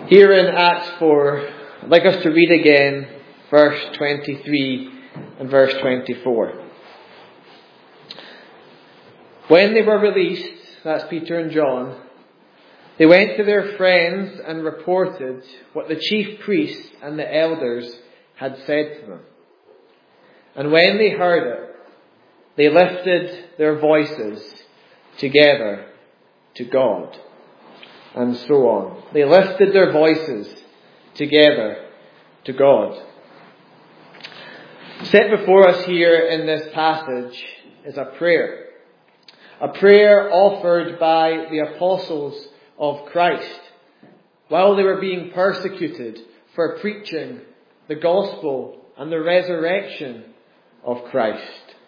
Here in Acts 4, I'd like us to read again verse 23 and verse 24. When they were released, that's Peter and John, they went to their friends and reported what the chief priests and the elders had said to them. And when they heard it, they lifted their voices together to God. And so on. They lifted their voices together to God. Set before us here in this passage is a prayer. A prayer offered by the apostles of Christ while they were being persecuted for preaching the gospel and the resurrection of Christ.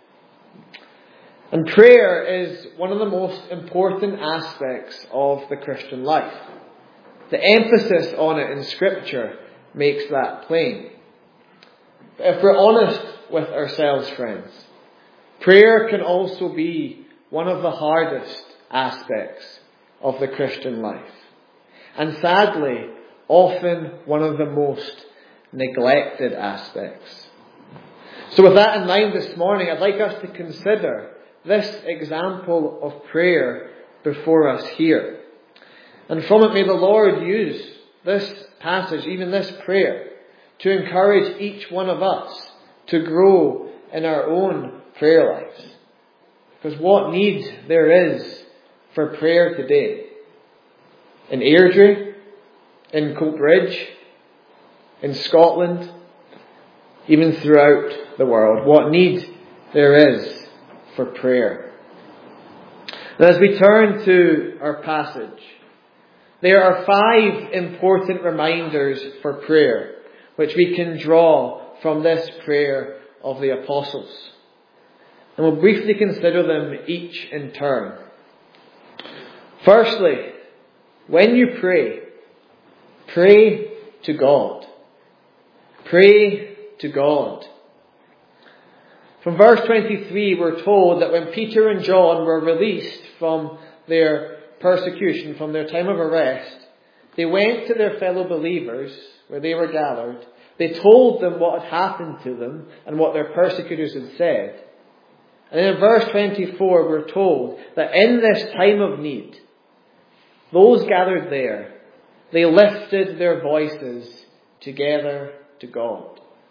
And prayer is one of the most important aspects of the Christian life. The emphasis on it in Scripture makes that plain. But if we're honest with ourselves, friends, prayer can also be one of the hardest aspects of the Christian life. And sadly, often one of the most neglected aspects. So with that in mind this morning, I'd like us to consider this example of prayer before us here. And from it may the Lord use this passage, even this prayer, to encourage each one of us to grow in our own prayer lives. Because what need there is for prayer today. In Airdrie, in Coatbridge, in Scotland, even throughout the world. What need there is for prayer. And as we turn to our passage, there are 5 important reminders for prayer which we can draw from this prayer of the apostles. And we'll briefly consider them each in turn. Firstly, when you pray, pray to God. Pray to God. From verse 23, we're told that when Peter and John were released from their persecution, from their time of arrest, they went to their fellow believers where they were gathered. They told them what had happened to them and what their persecutors had said. And in verse 24, we're told that in this time of need, those gathered there, they lifted their voices together to God.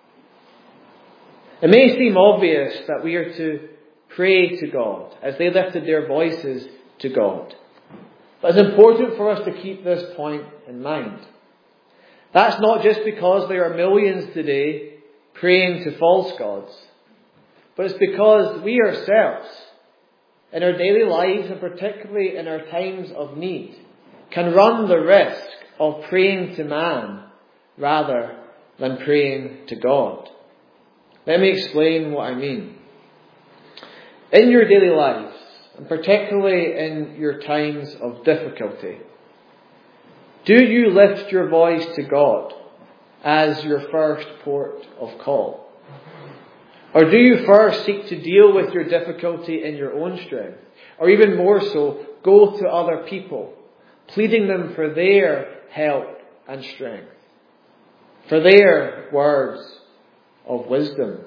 It may seem obvious that we are to pray to God as they lifted their voices to God. But it's important for us to keep this point in mind. That's not just because there are millions today praying to false gods, but it's because we ourselves, in our daily lives and particularly in our times of need, can run the risk of praying to man rather than praying to God. Let me explain what I mean. In your daily lives, and particularly in your times of difficulty, do you lift your voice to God as your first port of call? Or do you first seek to deal with your difficulty in your own strength? Or even more so, go to other people, pleading them for their help and strength, for their words of wisdom.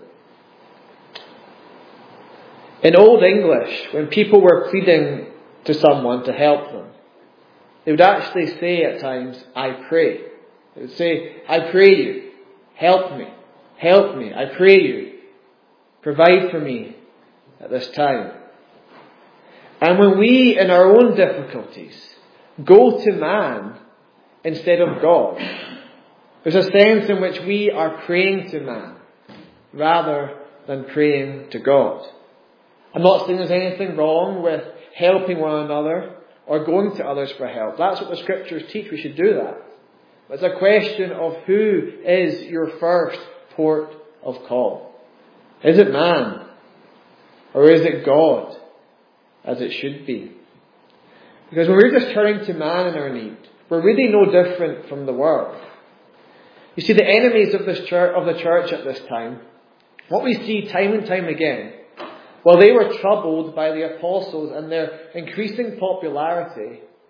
In Old English, when people were pleading to someone to help them, they would actually say at times, I pray. They would say, I pray you, help me, I pray you, provide for me at this time. And when we, in our own difficulties, go to man instead of God, there's a sense in which we are praying to man rather than praying to God. I'm not saying there's anything wrong with helping one another or going to others for help. That's what the Scriptures teach. We should do that. But it's a question of who is your first port of call. Is it man? Or is it God? As it should be. Because when we're just turning to man in our need, we're really no different from the world. You see, the enemies of the church at this time, what we see time and time again, while they were troubled by the apostles and their increasing popularity,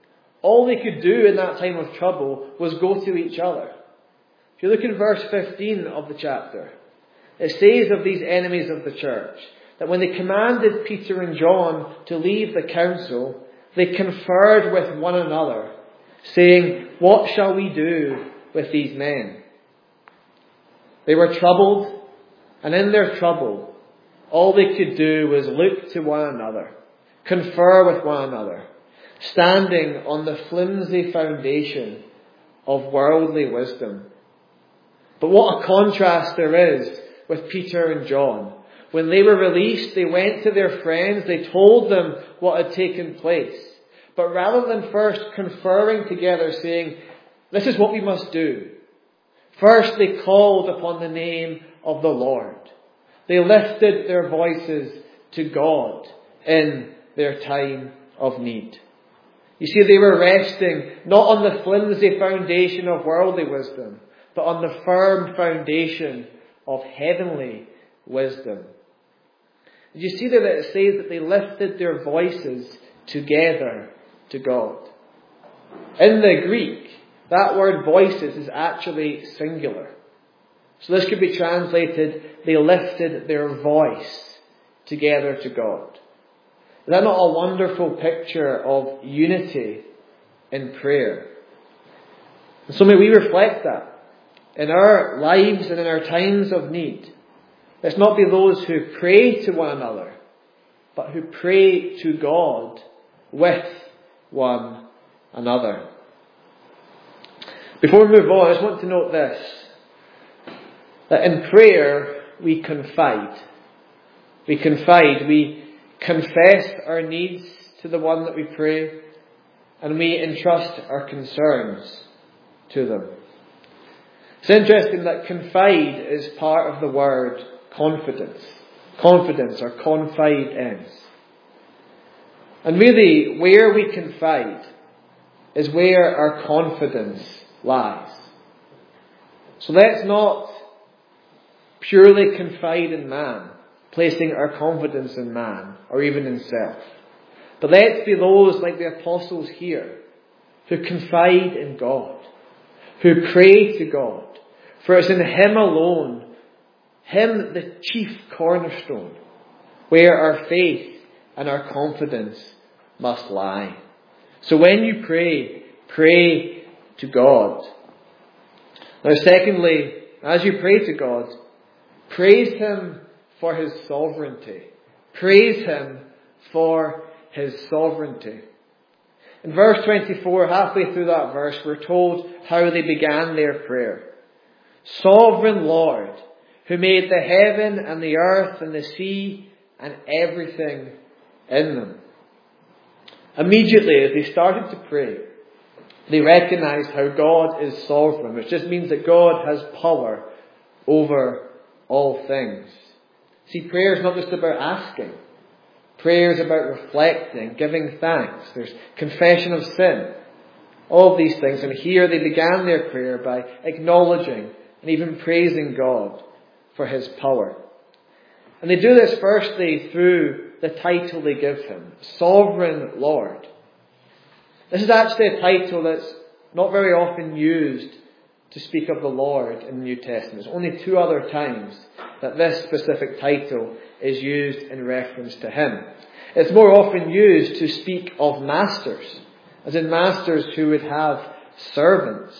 all they could do in that time of trouble was go to each other. If you look in verse 15 of the chapter, it says of these enemies of the church that when they commanded Peter and John to leave the council, they conferred with one another, saying, "What shall we do with these men?" They were troubled, and in their trouble, all they could do was look to one another, confer with one another, standing on the flimsy foundation of worldly wisdom. But what a contrast there is with Peter and John. When they were released, they went to their friends, they told them what had taken place. But rather than first conferring together, saying, "This is what we must do," first they called upon the name of the Lord. They lifted their voices to God in their time of need. You see, they were resting not on the flimsy foundation of worldly wisdom, but on the firm foundation of heavenly wisdom. Did you see that it says that they lifted their voices together to God? In the Greek, that word voices is actually singular. So this could be translated, they lifted their voice together to God. Is that not a wonderful picture of unity in prayer? And so may we reflect that in our lives and in our times of need. Let's not be those who pray to one another, but who pray to God with one another. Before we move on, I just want to note this, that in prayer we confide. We confide, we confess our needs to the one that we pray, and we entrust our concerns to them. It's interesting that confide is part of the word confidence. Confidence, or confidence. And really, where we confide is where our confidence lies. So let's not purely confide in man, placing our confidence in man, or even in self. But let's be those like the apostles here, who confide in God, who pray to God. For it's in Him alone, Him the chief cornerstone, where our faith and our confidence must lie. So when you pray, pray to God. Now secondly, as you pray to God, praise Him for His sovereignty. Praise Him for His sovereignty. In verse 24, halfway through that verse, we're told how they began their prayer. Sovereign Lord, who made the heaven and the earth and the sea and everything in them. Immediately, as they started to pray, they recognized how God is sovereign, which just means that God has power over all things. See, prayer is not just about asking. Prayer is about reflecting, giving thanks. There's confession of sin. All of these things. And here they began their prayer by acknowledging and even praising God for His power. And they do this firstly through the title they give Him, Sovereign Lord. This is actually a title that's not very often used to speak of the Lord in the New Testament. There's only 2 other times that this specific title is used in reference to Him. It's more often used to speak of masters, as in masters who would have servants.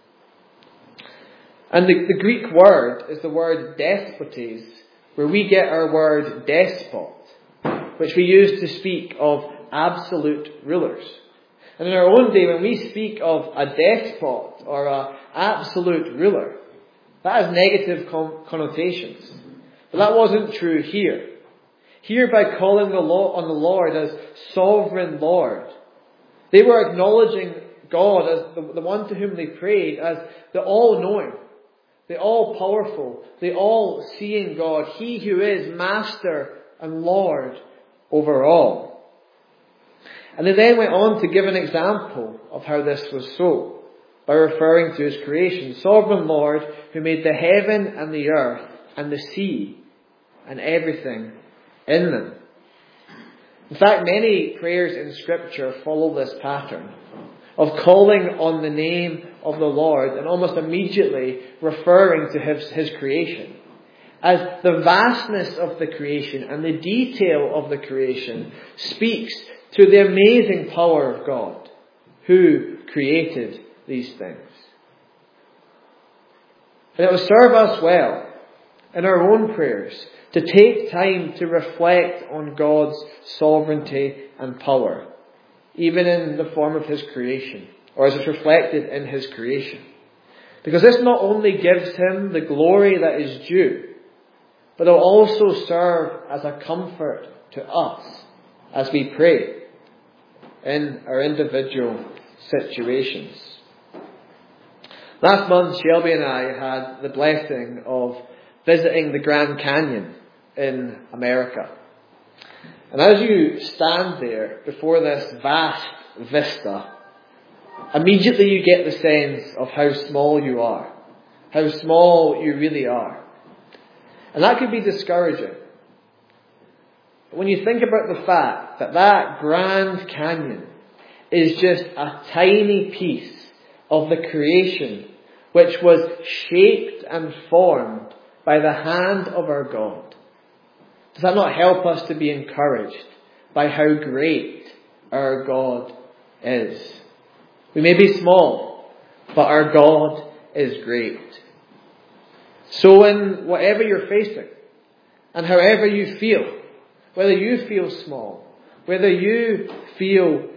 And the Greek word is the word despotes, where we get our word despot, which we use to speak of absolute rulers. And in our own day, when we speak of a despot or an absolute ruler, that has negative connotations. But that wasn't true here. Here, by calling on the Lord as Sovereign Lord, they were acknowledging God as the one to whom they prayed as the all-knowing, the all-powerful, the all-seeing God, He who is Master and Lord over all. And they then went on to give an example of how this was so, by referring to His creation. Sovereign Lord, who made the heaven and the earth and the sea and everything in them. In fact, many prayers in Scripture follow this pattern, of calling on the name of the Lord and almost immediately referring to his creation. As the vastness of the creation and the detail of the creation speaks to the amazing power of God, who created these things. And it will serve us well in our own prayers to take time to reflect on God's sovereignty and power, even in the form of his creation, or as it's reflected in his creation. Because this not only gives him the glory that is due, but it will also serve as a comfort to us as we pray in our individual situations. Last month, Shelby and I had the blessing of visiting the Grand Canyon in America. And as you stand there before this vast vista, immediately you get the sense of how small you are, how small you really are. And that could be discouraging. But when you think about the fact that that Grand Canyon is just a tiny piece of the creation which was shaped and formed by the hand of our God, does that not help us to be encouraged by how great our God is? We may be small, but our God is great. So in whatever you're facing, and however you feel, whether you feel small, whether you feel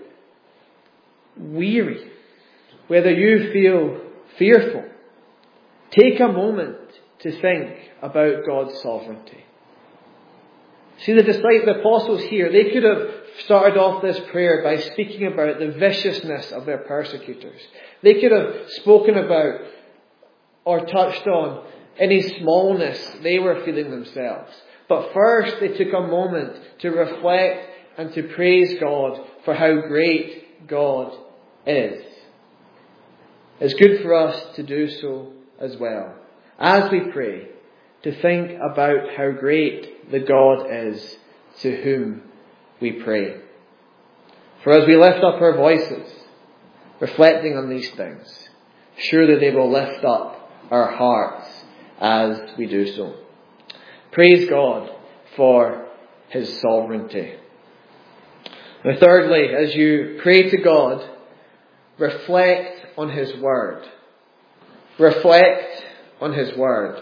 weary, whether you feel fearful, take a moment to think about God's sovereignty. See, the apostles here, they could have started off this prayer by speaking about the viciousness of their persecutors. They could have spoken about or touched on any smallness they were feeling themselves. But first they took a moment to reflect and to praise God for how great God is. It's good for us to do so as well, as we pray, to think about how great the God is to whom we pray. For as we lift up our voices, reflecting on these things, surely they will lift up our hearts as we do so. Praise God for his sovereignty. Now thirdly, as you pray to God, reflect on his word. Reflect on his word.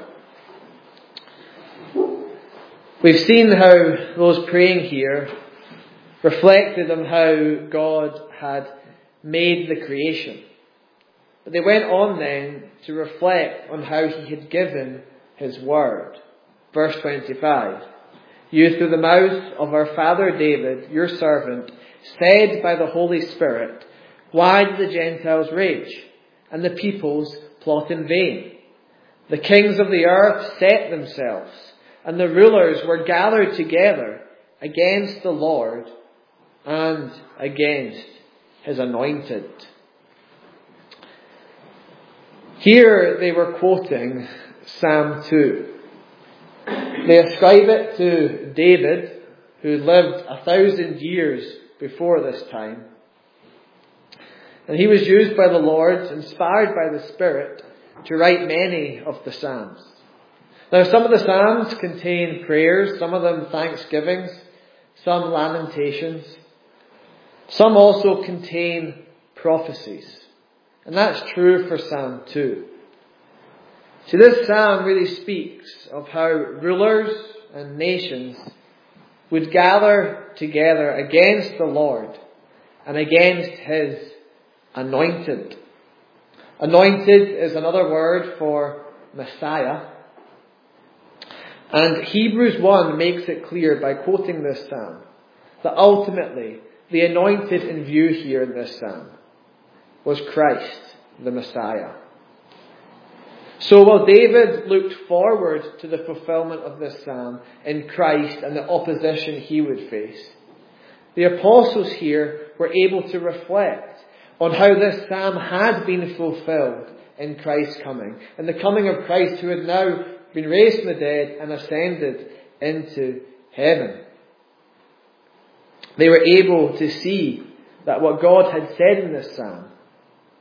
We've seen how those praying here reflected on how God had made the creation. But they went on then to reflect on how he had given his word. Verse 25. You through the mouth of our father David, your servant, said by the Holy Spirit, why do the Gentiles rage and the peoples plot in vain? The kings of the earth set themselves, and the rulers were gathered together against the Lord and against his anointed. Here they were quoting Psalm 2. They ascribe it to David, who lived 1,000 years before this time. And he was used by the Lord, inspired by the Spirit, to write many of the Psalms. Now some of the Psalms contain prayers, some of them thanksgivings, some lamentations. Some also contain prophecies. And that's true for Psalm 2. See, this psalm really speaks of how rulers and nations would gather together against the Lord and against his anointed. Anointed is another word for Messiah. And Hebrews 1 makes it clear by quoting this psalm that ultimately the anointed in view here in this psalm was Christ, the Messiah. So while David looked forward to the fulfillment of this psalm in Christ and the opposition he would face, the apostles here were able to reflect on how this psalm had been fulfilled in Christ's coming, and the coming of Christ, who had now been raised from the dead and ascended into heaven. They were able to see that what God had said in this psalm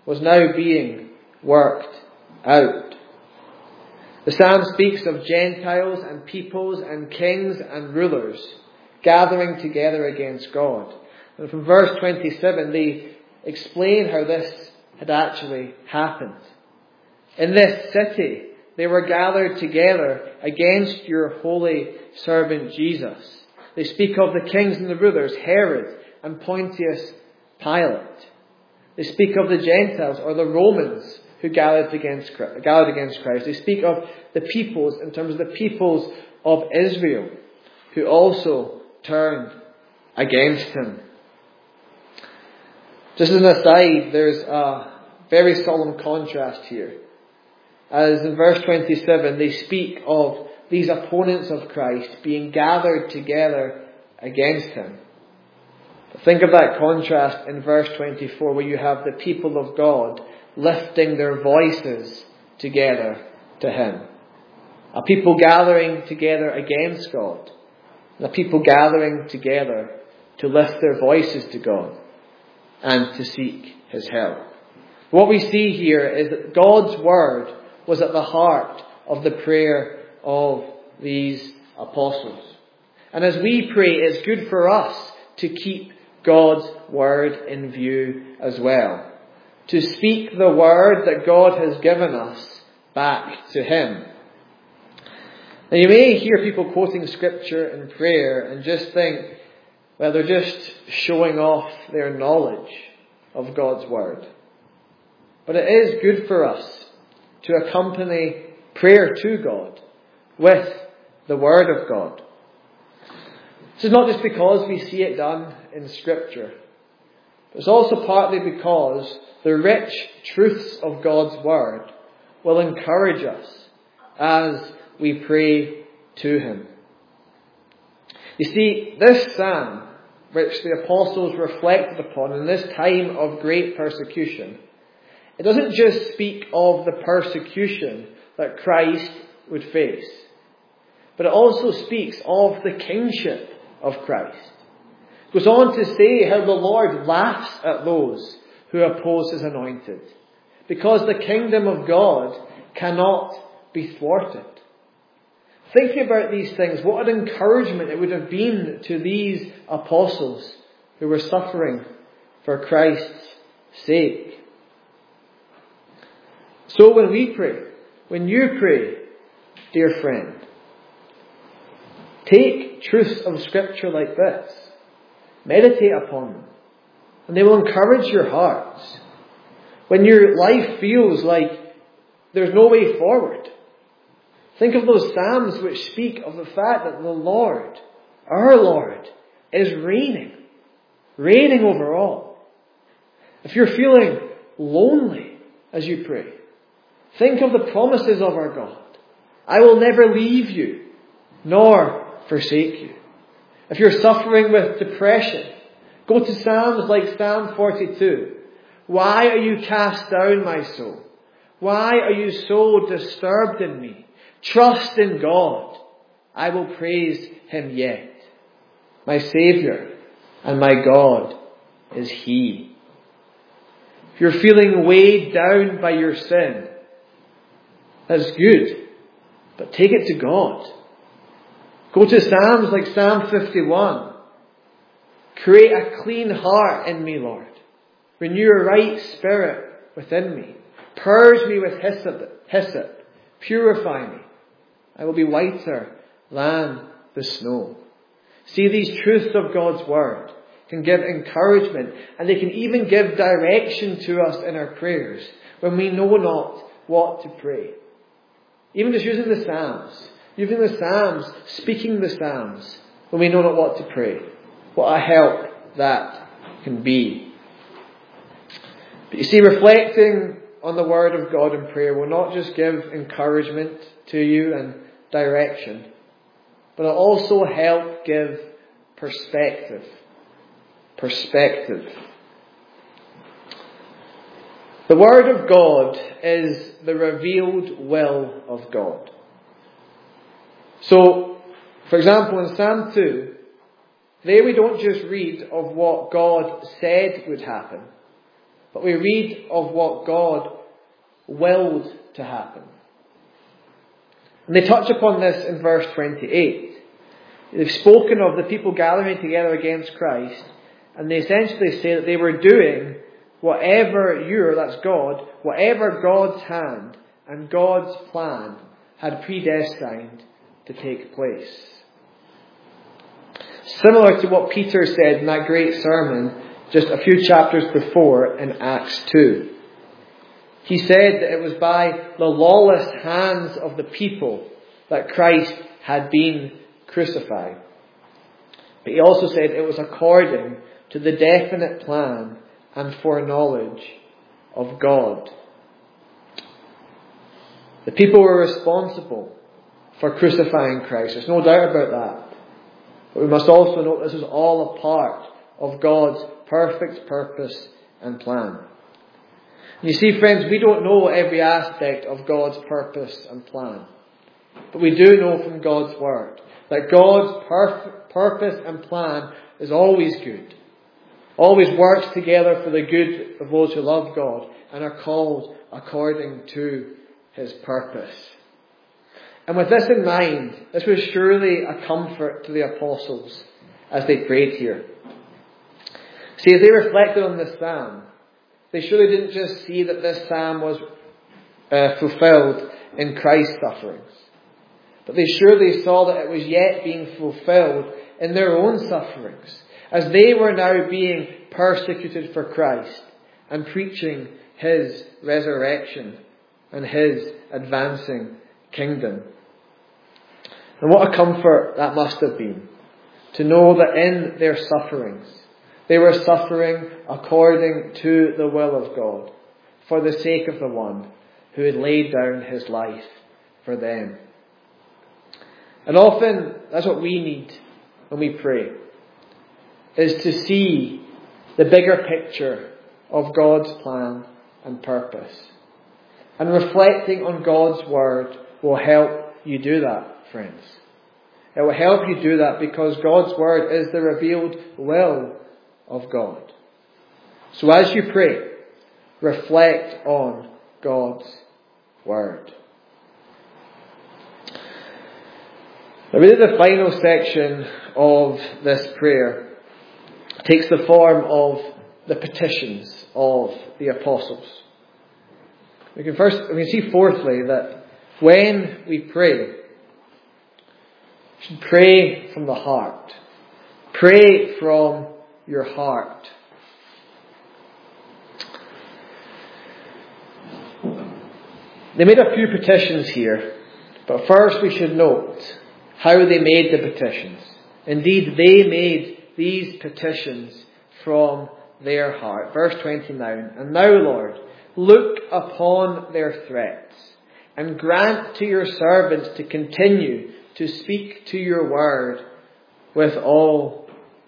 was now being worked out. The psalm speaks of Gentiles and peoples and kings and rulers gathering together against God. And from verse 27, they explain how this had actually happened. In this city, they were gathered together against your holy servant Jesus. They speak of the kings and the rulers, Herod and Pontius Pilate. They speak of the Gentiles or the Romans who gathered against Christ. They speak of the peoples in terms of the peoples of Israel who also turned against him. Just as an aside, there's a very solemn contrast here. As in verse 27, they speak of these opponents of Christ being gathered together against him. But think of that contrast in verse 24, where you have the people of God lifting their voices together to him. A people gathering together against God. And a people gathering together to lift their voices to God and to seek his help. What we see here is that God's word was at the heart of the prayer of these apostles. And as we pray, it's good for us to keep God's word in view as well. To speak the word that God has given us back to him. Now you may hear people quoting scripture in prayer and just think, well, they're just showing off their knowledge of God's word. But it is good for us to accompany prayer to God with the word of God. This is not just because we see it done in scripture. It's also partly because the rich truths of God's word will encourage us as we pray to him. You see, this psalm, which the apostles reflected upon in this time of great persecution, it doesn't just speak of the persecution that Christ would face, but it also speaks of the kingship of Christ. It goes on to say how the Lord laughs at those who oppose his anointed, because the kingdom of God cannot be thwarted. Thinking about these things, what an encouragement it would have been to these apostles who were suffering for Christ's sake. So when we pray, when you pray, dear friend, take truths of scripture like this, meditate upon them, and they will encourage your hearts. When your life feels like there's no way forward, think of those psalms which speak of the fact that the Lord, our Lord, is reigning over all. If you're feeling lonely as you pray, think of the promises of our God. I will never leave you, nor forsake you. If you're suffering with depression, go to Psalms like Psalm 42. Why are you cast down, my soul? Why are you so disturbed in me? Trust in God. I will praise him yet. My Saviour and my God is he. If you're feeling weighed down by your sin, that's good, but take it to God. Go to Psalms like Psalm 51. Create a clean heart in me, Lord. Renew a right spirit within me. Purge me with hyssop. Purify me. I will be whiter than the snow. See, these truths of God's word can give encouragement, and they can even give direction to us in our prayers when we know not what to pray. Even just using the Psalms, speaking the Psalms, when we know not what to pray. What a help that can be. But you see, reflecting on the Word of God in prayer will not just give encouragement to you and direction, but it'll also help give perspective. The Word of God is the revealed will of God. So, for example, in Psalm 2, there we don't just read of what God said would happen, but we read of what God willed to happen. And they touch upon this in verse 28. They've spoken of the people gathering together against Christ, and they essentially say that they were doing whatever that's God, whatever God's hand and God's plan had predestined to take place. Similar to what Peter said in that great sermon just a few chapters before in Acts 2. He said that it was by the lawless hands of the people that Christ had been crucified. But he also said it was according to the definite plan and foreknowledge of God. The people were responsible for crucifying Christ. There's no doubt about that. But we must also note this is all a part of God's perfect purpose and plan. And you see, friends, we don't know every aspect of God's purpose and plan. But we do know from God's Word that God's purpose and plan is always good. Always works together for the good of those who love God and are called according to His purpose. And with this in mind, this was surely a comfort to the apostles as they prayed here. See, as they reflected on this psalm, they surely didn't just see that this psalm was fulfilled in Christ's sufferings, but they surely saw that it was yet being fulfilled in their own sufferings, as they were now being persecuted for Christ and preaching His resurrection and His advancing kingdom. And what a comfort that must have been, to know that in their sufferings, they were suffering according to the will of God, for the sake of the one who had laid down His life for them. And often, that's what we need when we pray, is to see the bigger picture of God's plan and purpose. And reflecting on God's Word will help you do that, friends. It will help you do that because God's Word is the revealed will of God. So as you pray, reflect on God's Word. Now, really the final section of this prayer takes the form of the petitions of the apostles. We can see fourthly that when we pray, we should pray from the heart. Pray from your heart. They made a few petitions here, but first we should note how they made the petitions. Indeed, they made these petitions from their heart. Verse 29, "And now, Lord, look upon their threats, and grant to your servants to continue to speak to your word with all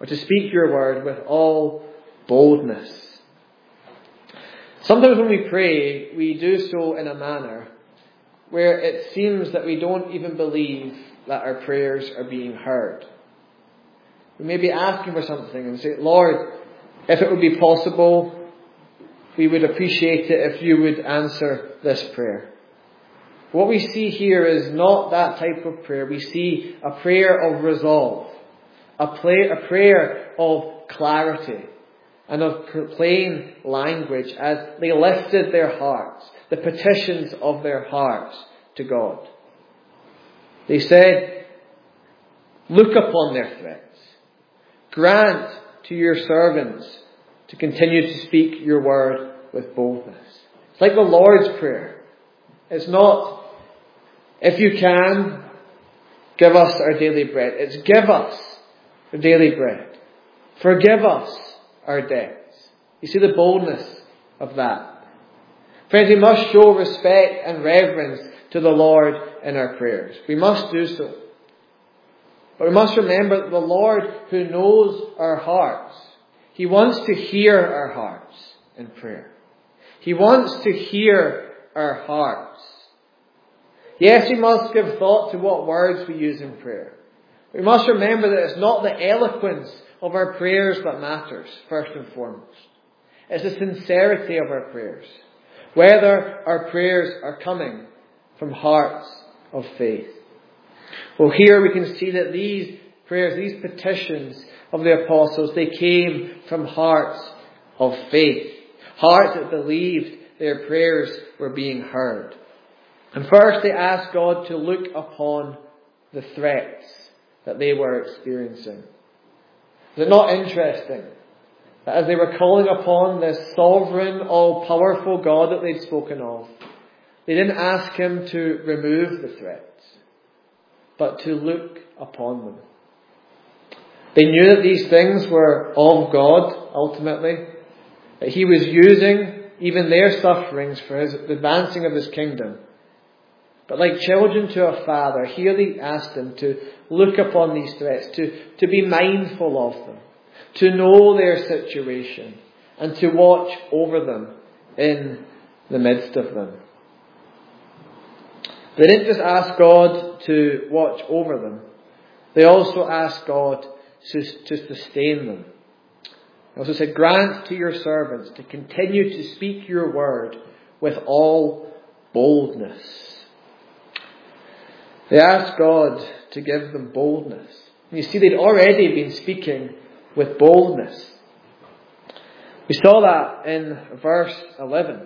boldness." Sometimes when we pray, we do so in a manner where it seems that we don't even believe that our prayers are being heard. We may be asking for something and say, "Lord, if it would be possible, we would appreciate it if you would answer this prayer." What we see here is not that type of prayer. We see a prayer of resolve, a prayer of clarity, and of plain language as they lifted their hearts, the petitions of their hearts to God. They said, "Look upon their threats. Grant to your servants to continue to speak your word with boldness." It's like the Lord's Prayer. It's not, "If you can, give us our daily bread." It's, "Give us our daily bread. Forgive us our debts." You see the boldness of that. Friends, we must show respect and reverence to the Lord in our prayers. We must do so. But we must remember that the Lord who knows our hearts, He wants to hear our hearts in prayer. He wants to hear our hearts. Yes, we must give thought to what words we use in prayer. We must remember that it's not the eloquence of our prayers that matters, first and foremost. It's the sincerity of our prayers. Whether our prayers are coming from hearts of faith. Well, here we can see that these prayers, these petitions of the apostles, they came from hearts of faith. Hearts that believed their prayers were being heard. And first they asked God to look upon the threats that they were experiencing. Is it not interesting that as they were calling upon this sovereign, all-powerful God that they'd spoken of, they didn't ask Him to remove the threats, but to look upon them. They knew that these things were of God, ultimately, that He was using even their sufferings for the advancing of His kingdom. But like children to a father, here they asked Him to look upon these threats, to be mindful of them, to know their situation, and to watch over them in the midst of them. They didn't just ask God to watch over them. They also asked God to sustain them. They also said, grant to your servants to continue to speak your word with all boldness. They asked God to give them boldness. You see, they'd already been speaking with boldness. We saw that in verse 11.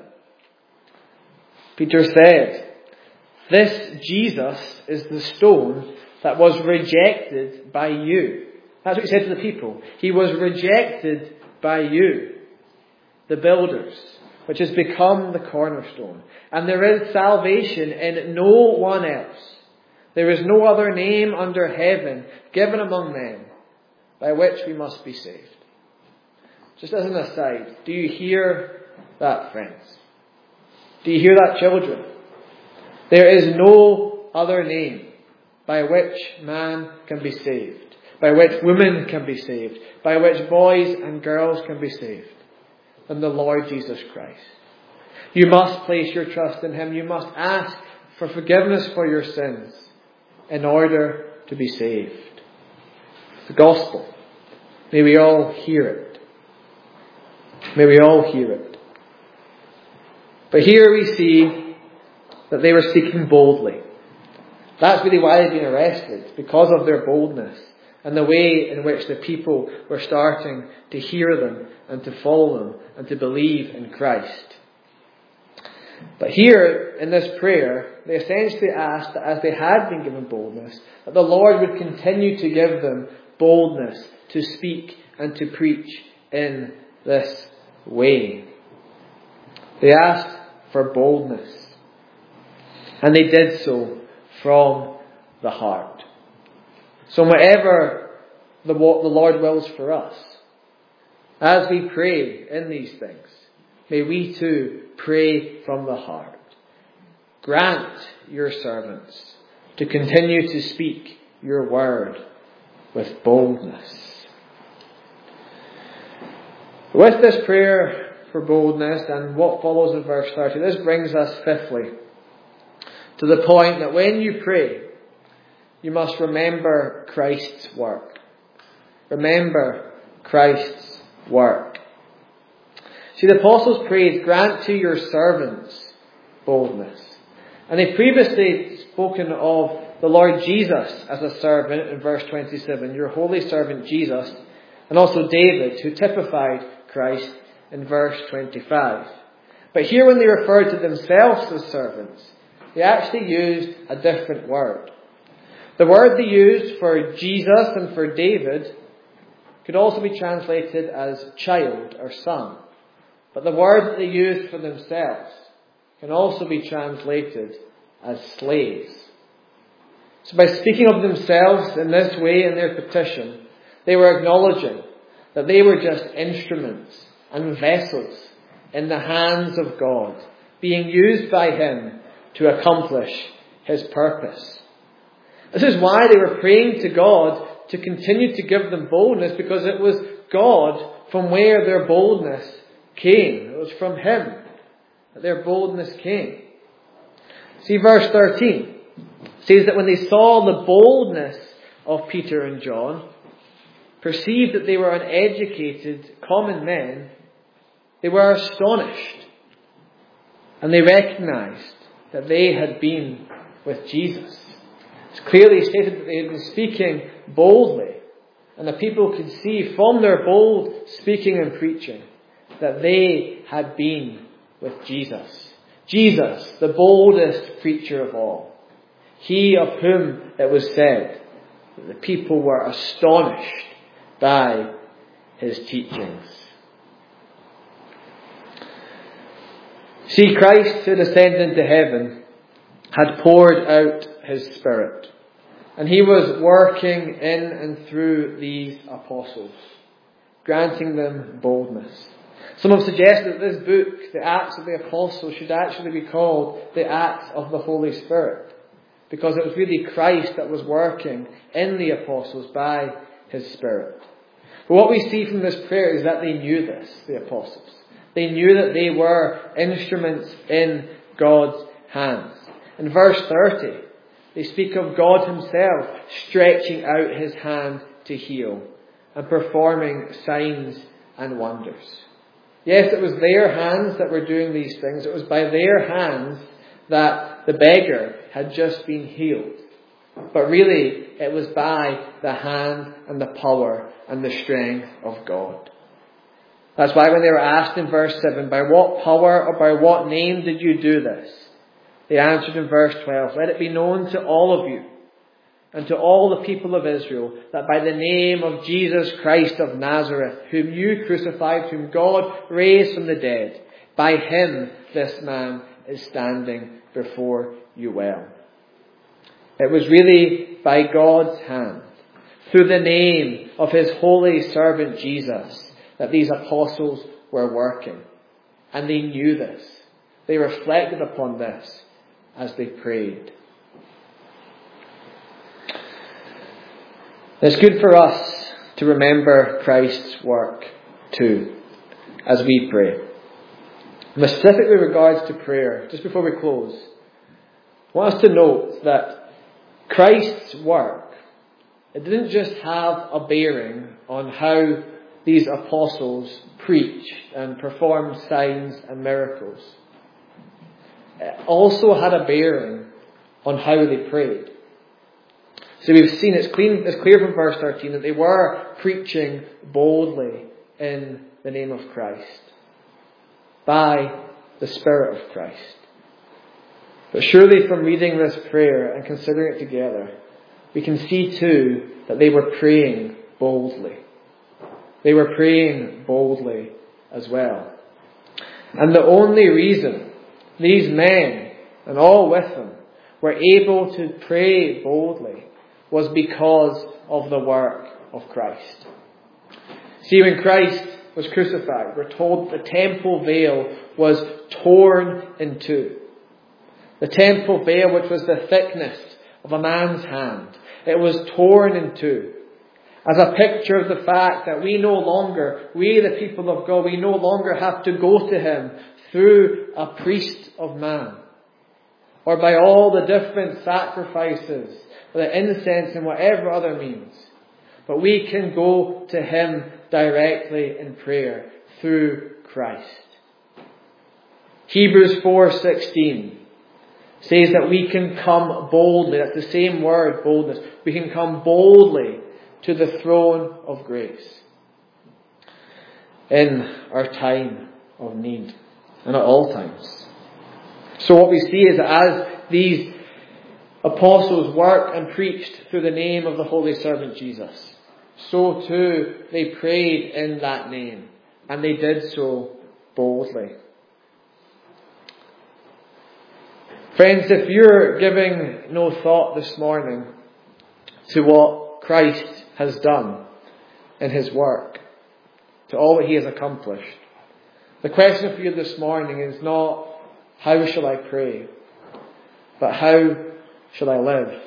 Peter said, "This Jesus is the stone that was rejected by you." That's what he said to the people. He was rejected by you, the builders, which has become the cornerstone. And there is salvation in no one else. There is no other name under heaven given among men by which we must be saved. Just as an aside, do you hear that, friends? Do you hear that, children? There is no other name by which man can be saved, by which women can be saved, by which boys and girls can be saved, than the Lord Jesus Christ. You must place your trust in Him. You must ask for forgiveness for your sins in order to be saved. The gospel. May we all hear it. May we all hear it. But here we see that they were speaking boldly. That's really why they'd been arrested, because of their boldness and the way in which the people were starting to hear them and to follow them and to believe in Christ. But here in this prayer, they essentially asked that as they had been given boldness, that the Lord would continue to give them boldness to speak and to preach in this way. They asked for boldness. And they did so from the heart. So whatever the Lord wills for us, as we pray in these things, may we too pray from the heart. Grant your servants to continue to speak your word with boldness. With this prayer for boldness and what follows in verse 30, this brings us fifthly to the point that when you pray, you must remember Christ's work. Remember Christ's work. See, the apostles prayed, grant to your servants boldness. And they previously spoken of the Lord Jesus as a servant in verse 27, your holy servant Jesus, and also David, who typified Christ in verse 25. But here when they referred to themselves as servants, they actually used a different word. The word they used for Jesus and for David could also be translated as child or son. But the word that they used for themselves can also be translated as slaves. So by speaking of themselves in this way in their petition, they were acknowledging that they were just instruments and vessels in the hands of God, being used by Him to accomplish His purpose. This is why they were praying to God to continue to give them boldness, because it was God from where their boldness came. It was from Him that their boldness came. See, verse 13 says that when they saw the boldness of Peter and John, perceived that they were uneducated, common men, They were astonished. And they recognized that they had been with Jesus. It's clearly stated that they had been speaking boldly. And the people could see from their bold speaking and preaching that they had been with Jesus. Jesus, the boldest preacher of all. He of whom it was said that the people were astonished by his teachings. See, Christ, who descended into heaven, had poured out his Spirit. And he was working in and through these apostles, granting them boldness. Some have suggested that this book, the Acts of the Apostles, should actually be called the Acts of the Holy Spirit, because it was really Christ that was working in the apostles by his Spirit. But what we see from this prayer is that they knew this, the apostles. They knew that they were instruments in God's hands. In verse 30, they speak of God himself stretching out his hand to heal and performing signs and wonders. Yes, it was their hands that were doing these things. It was by their hands that the beggar had just been healed. But really, it was by the hand and the power and the strength of God. That's why when they were asked in verse 7, by what power or by what name did you do this? They answered in verse 12, let it be known to all of you and to all the people of Israel that by the name of Jesus Christ of Nazareth, whom you crucified, whom God raised from the dead, by him this man is standing before you well. It was really by God's hand, through the name of his holy servant Jesus, that these apostles were working. And they knew this. They reflected upon this as they prayed. It's good for us to remember Christ's work too, as we pray. Specifically with regards to prayer, just before we close, I want us to note that Christ's work, it didn't just have a bearing on how these apostles preached and performed signs and miracles. It also had a bearing on how they prayed. So we've seen, it's clear from verse 13 that they were preaching boldly in the name of Christ, by the Spirit of Christ. But surely from reading this prayer and considering it together, we can see too that they were praying boldly. They were praying boldly as well. And the only reason these men, and all with them, were able to pray boldly was because of the work of Christ. See, when Christ was crucified, we're told the temple veil was torn in two. The temple veil, which was the thickness of a man's hand, it was torn in two. As a picture of the fact that we the people of God, we no longer have to go to him through a priest of man, or by all the different sacrifices, or the incense and whatever other means. But we can go to him directly in prayer through Christ. Hebrews 4:16 says that we can come boldly. That's the same word, boldness. We can come boldly to the throne of grace in our time of need, and at all times. So what we see is that as these apostles worked and preached through the name of the holy servant Jesus, so too they prayed in that name, and they did so boldly. Friends, if you're giving no thought this morning to what Christ has done in his work, to all that he has accomplished, the question for you this morning is not, how shall I pray? But how shall I live?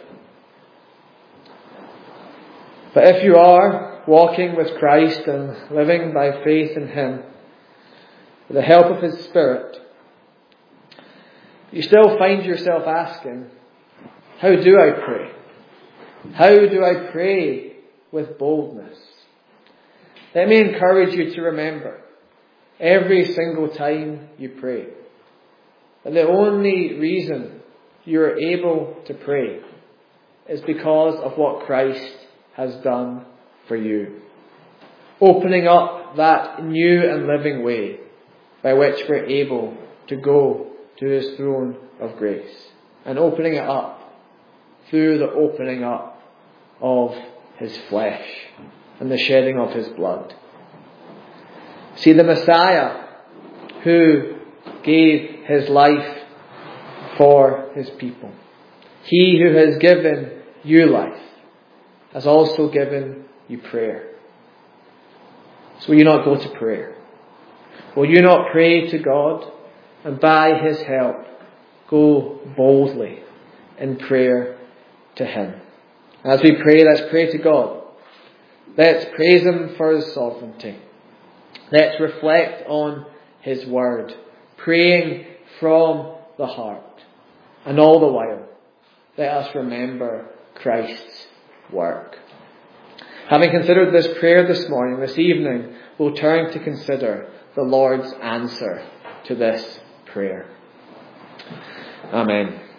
But if you are walking with Christ and living by faith in him, with the help of his Spirit, you still find yourself asking, how do I pray? How do I pray with boldness? Let me encourage you to remember every single time you pray. But the only reason you're able to pray is because of what Christ has done for you. Opening up that new and living way by which we're able to go to His throne of grace. And opening it up through the opening up of His flesh and the shedding of His blood. See, the Messiah who gave His life for His people, He who has given you life, has also given you prayer. So will you not go to prayer? Will you not pray to God and by His help go boldly in prayer to Him? As we pray, let's pray to God. Let's praise Him for His sovereignty. Let's reflect on His word, praying from the heart. And all the while, let us remember Christ's work. Having considered this prayer this morning, this evening, we'll turn to consider the Lord's answer to this prayer. Amen.